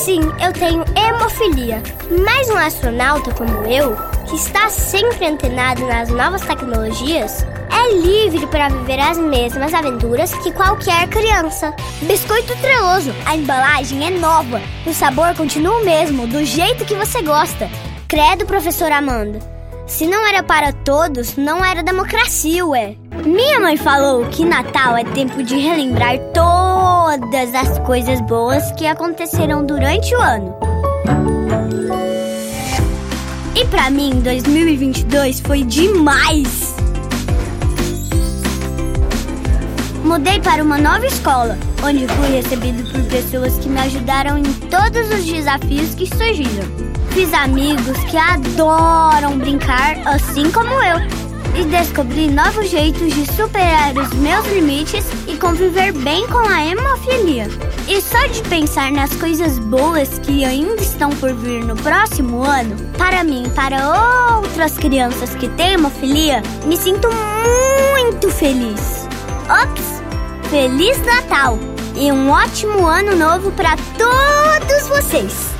Sim, eu tenho hemofilia. Mas um astronauta como eu, que está sempre antenado nas novas tecnologias, é livre para viver as mesmas aventuras que qualquer criança. Biscoito Treloso, a embalagem é nova, o sabor continua o mesmo, do jeito que você gosta. Credo, professora Amanda. Se não era para todos, não era democracia, ué. Minha mãe falou que Natal é tempo de relembrar todas as coisas boas que aconteceram durante o ano. E pra mim, 2022 foi demais! Mudei para uma nova escola, onde fui recebido por pessoas que me ajudaram em todos os desafios que surgiram. Fiz amigos que adoram brincar, assim como eu. E descobri novos jeitos de superar os meus limites e conviver bem com a hemofilia. E só de pensar nas coisas boas que ainda estão por vir no próximo ano, para mim e para outras crianças que têm hemofilia, me sinto muito feliz. Ops! Feliz Natal! E um ótimo ano novo para todos vocês!